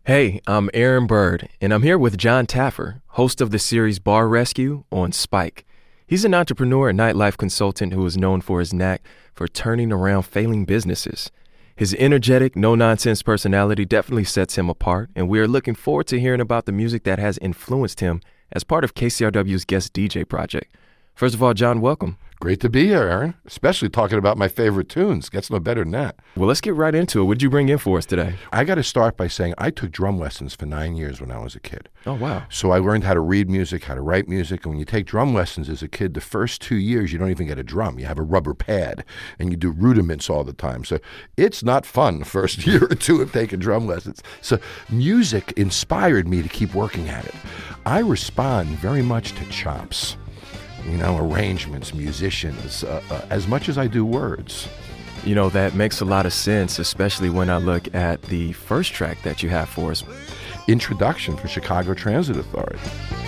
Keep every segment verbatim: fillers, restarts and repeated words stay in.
Hey, I'm Aaron Bird, and I'm here with John Taffer, host of the series Bar Rescue on Spike. He's an entrepreneur and nightlife consultant who is known for his knack for turning around failing businesses. His energetic, no-nonsense personality definitely sets him apart, and we are looking forward to hearing about the music that has influenced him as part of K C R W's Guest D J project. First of all, John, welcome. Great to be here, Aaron, especially talking about my favorite tunes. Gets no better than that. Well, let's get right into it. What did you bring in for us today? I got to start by saying I took drum lessons for nine years when I was a kid. Oh, wow. So I learned how to read music, how to write music. And when you take drum lessons as a kid, the first two years, you don't even get a drum. You have a rubber pad, and you do rudiments all the time. So it's not fun the first year or two of taking drum lessons. So music inspired me to keep working at it. I respond very much to chops. You know, arrangements, musicians, uh, uh, as much as I do words. You know, that makes a lot of sense, especially when I look at the first track that you have for us. Introduction for Chicago Transit Authority.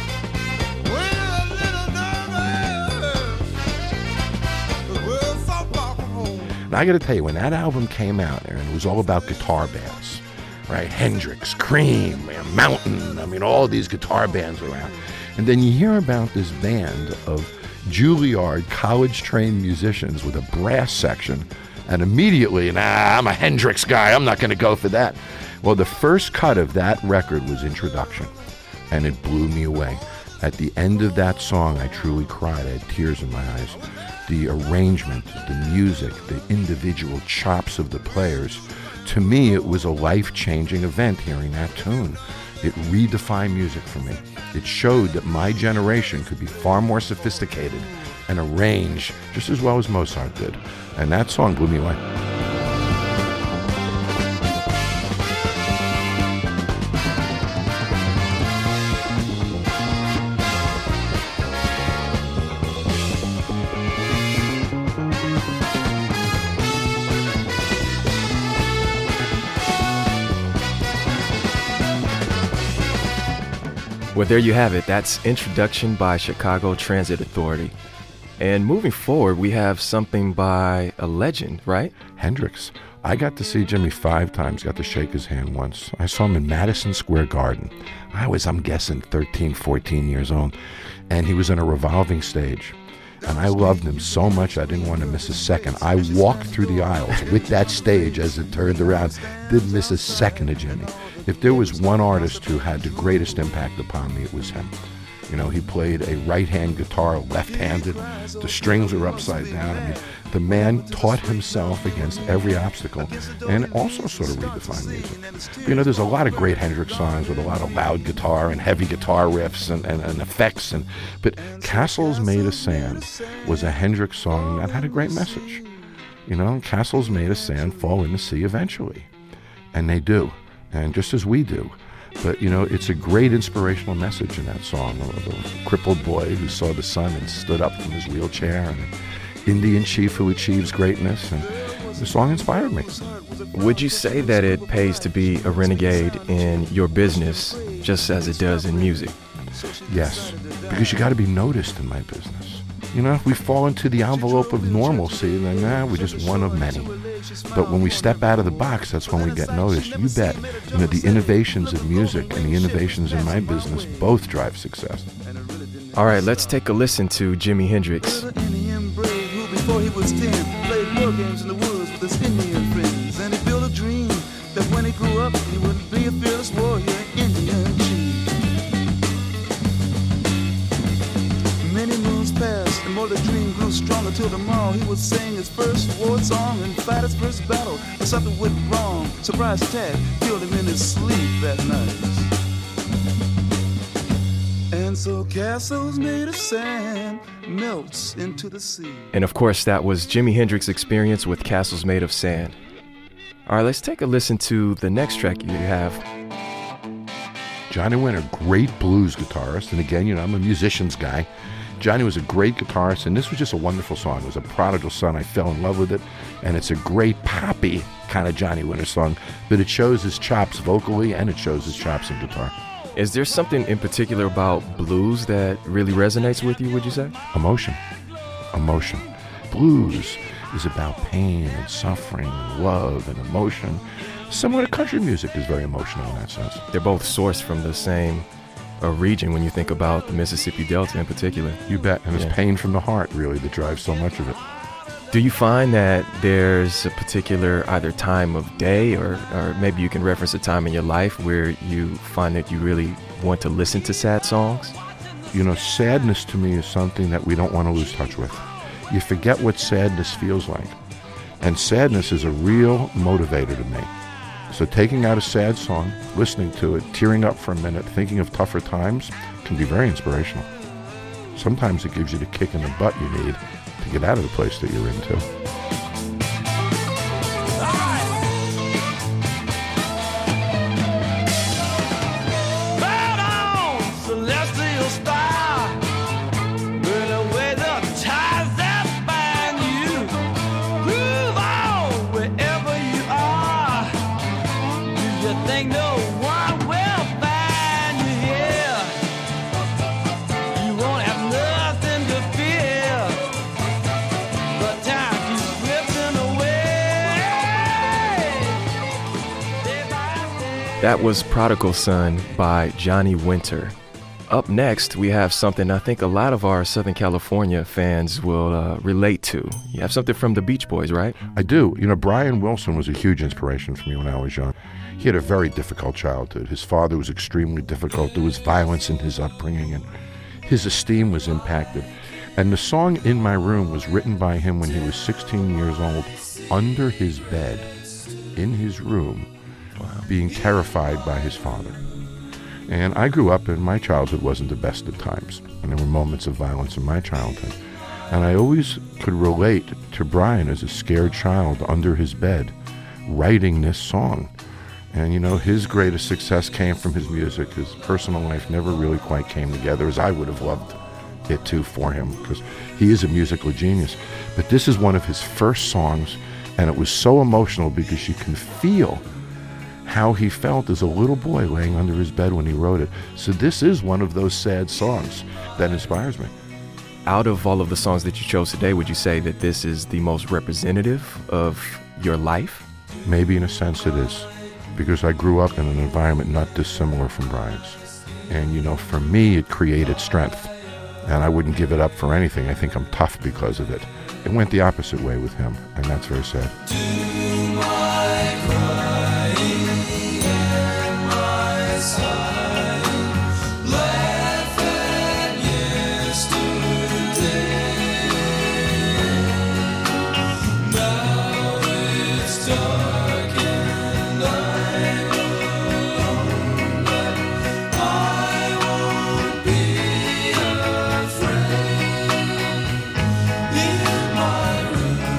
Now, I got to tell you, when that album came out, Aaron, it was all about guitar bands, right? Hendrix, Cream, Mountain, I mean, all of these guitar bands around. And then you hear about this band of Juilliard college-trained musicians with a brass section, and immediately, nah, I'm a Hendrix guy, I'm not going to go for that. Well, the first cut of that record was Introduction, and it blew me away. At the end of that song, I truly cried. I had tears in my eyes. The arrangement, the music, the individual chops of the players, to me, it was a life-changing event hearing that tune. It redefined music for me. It showed that my generation could be far more sophisticated and arrange just as well as Mozart did. And that song blew me away. Well, there you have it. That's Introduction by Chicago Transit Authority. And moving forward, we have something by a legend, right? Hendrix. I got to see Jimmy five times, got to shake his hand once. I saw him in Madison Square Garden. I was, I'm guessing, thirteen, fourteen years old. And he was on a revolving stage. And I loved him so much I didn't want to miss a second. I walked through the aisles with that stage as it turned around. Didn't miss a second of Jimmy. If there was one artist who had the greatest impact upon me, it was him. You know, he played a right-hand guitar, left-handed. The strings were upside down. I mean, the man taught himself against every obstacle and also sort of redefined music. You know, there's a lot of great Hendrix songs with a lot of loud guitar and heavy guitar riffs and, and, and effects. And but Castles Made of Sand was a Hendrix song that had a great message. You know, castles made of sand fall in the sea eventually. And they do. And just as we do. But, you know, it's a great inspirational message in that song of a crippled boy who saw the sun and stood up from his wheelchair, and an Indian chief who achieves greatness. And the song inspired me. Would you say that it pays to be a renegade in your business just as it does in music? Yes, because you got to be noticed in my business. You know, if we fall into the envelope of normalcy, then nah, we're just one of many. But when we step out of the box, that's when we get noticed. You bet. You know, the innovations of music and the innovations in my business both drive success. All right, let's take a listen to Jimi Hendrix. Before he was ten, played war games in the woods with his Indian friends. And he built a dream that when he grew up, he would be a fearless warrior, Indian chief. Many moons passed, and more the dream grew stronger till tomorrow he would sing his first war song and fight his first battle. But something went wrong. Surprise attack killed him in his sleep that night. And so castles made of sand melts into the sea. And of course, that was Jimi Hendrix's experience with Castles Made of Sand. All right, let's take a listen to the next track you have. Johnny Winter, great blues guitarist. And again, you know, I'm a musician's guy. Johnny was a great guitarist, and this was just a wonderful song. It was a prodigal son. I fell in love with it, and it's a great poppy kind of Johnny Winter song, but it shows his chops vocally, and it shows his chops in guitar. Is there something in particular about blues that really resonates with you, would you say? Emotion. Emotion. Blues is about pain and suffering and love and emotion. Similar to country music is very emotional in that sense. They're both sourced from the same uh, region when you think about the Mississippi Delta in particular. You bet. And Yeah. it's pain from the heart, really, that drives so much of it. Do you find that there's a particular either time of day or, or maybe you can reference a time in your life where you find that you really want to listen to sad songs? You know, sadness to me is something that we don't want to lose touch with. You forget what sadness feels like. And sadness is a real motivator to me. So taking out a sad song, listening to it, tearing up for a minute, thinking of tougher times can be very inspirational. Sometimes it gives you the kick in the butt you need to get out of the place that you're into. That was Prodigal Son by Johnny Winter. Up next, we have something I think a lot of our Southern California fans will uh, relate to. You have something from the Beach Boys, right? I do. You know, Brian Wilson was a huge inspiration for me when I was young. He had a very difficult childhood. His father was extremely difficult. There was violence in his upbringing, and his esteem was impacted. And the song In My Room was written by him when he was sixteen years old, under his bed, in his room, wow. being terrified by his father. And I grew up, and my childhood wasn't the best of times. And there were moments of violence in my childhood. And I always could relate to Brian as a scared child under his bed, writing this song. And, you know, his greatest success came from his music. His personal life never really quite came together as I would have loved it to for him, because he is a musical genius. But this is one of his first songs, and it was so emotional because you can feel how he felt as a little boy laying under his bed when he wrote it. So this is one of those sad songs that inspires me. Out of all of the songs that you chose today, would you say that this is the most representative of your life? Maybe in a sense it is, because I grew up in an environment not dissimilar from Brian's. And, you know, for me, it created strength. And I wouldn't give it up for anything. I think I'm tough because of it. It went the opposite way with him, and that's very sad. Do my crying and my sighing, laugh at yesterday. Now it's dark and I'm alone, but I won't be afraid in my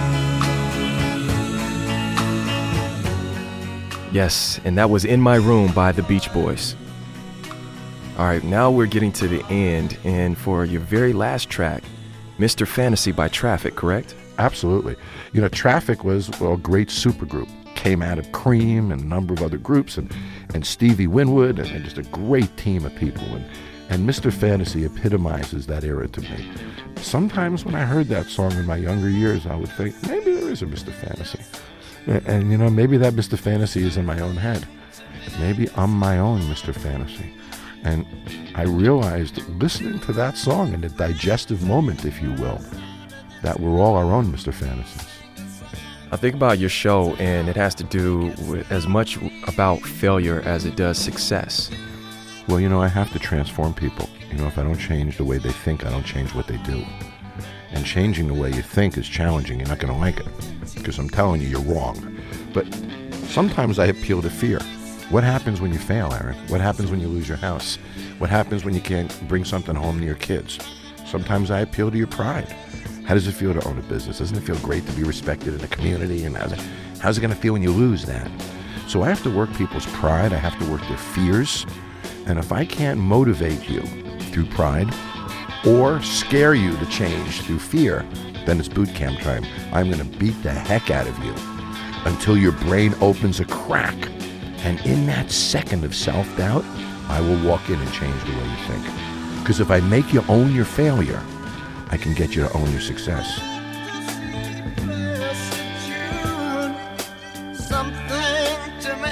Yes, and that was In My Room by the Beach Boys. All right, now we're getting to the end, and for your very last track, Mister Fantasy by Traffic, correct? Absolutely. You know, Traffic was, well, a great supergroup. Came out of Cream and a number of other groups, and, and Stevie Winwood, and, and just a great team of people. And, and Mister Fantasy epitomizes that era to me. Sometimes when I heard that song in my younger years, I would think, maybe there is a Mister Fantasy. And, and you know, maybe that Mister Fantasy is in my own head. Maybe I'm my own Mister Fantasy. And I realized, listening to that song in a digestive moment, if you will, that we're all our own Mister Fantasies. I think about your show, and it has to do with as much about failure as it does success. Well, you know, I have to transform people. You know, if I don't change the way they think, I don't change what they do. And changing the way you think is challenging. You're not going to like it, because I'm telling you, you're wrong. But sometimes I appeal to fear. What happens when you fail, Aaron? What happens when you lose your house? What happens when you can't bring something home to your kids? Sometimes I appeal to your pride. How does it feel to own a business? Doesn't it feel great to be respected in the community? And how's it, how's it going to feel when you lose that? So I have to work people's pride. I have to work their fears. And if I can't motivate you through pride or scare you to change through fear, then it's boot camp time. I'm going to beat the heck out of you until your brain opens a crack. And in that second of self-doubt, I will walk in and change the way you think. Because if I make you own your failure, I can get you to own your success. June, something to me.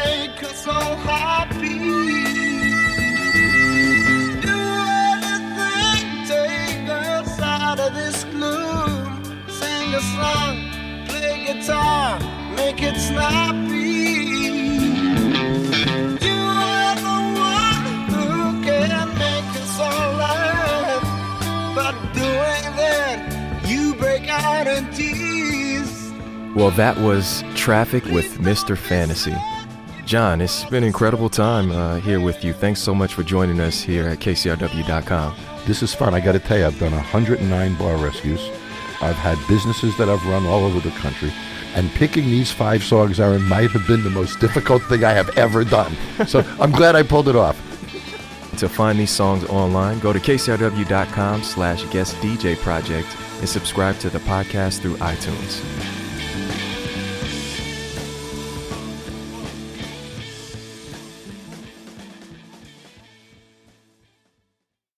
Well, that was Traffic with Mister Fantasy. John, it's been an incredible time uh, here with you. Thanks so much for joining us here at K C R W dot com. This is fun. I got to tell you, I've done one hundred nine bar rescues. I've had businesses that I've run all over the country. And picking these five songs, Aaron, might have been the most difficult thing I have ever done. So I'm glad I pulled it off. To find these songs online, go to K C R W dot com slash guest D J project and subscribe to the podcast through iTunes.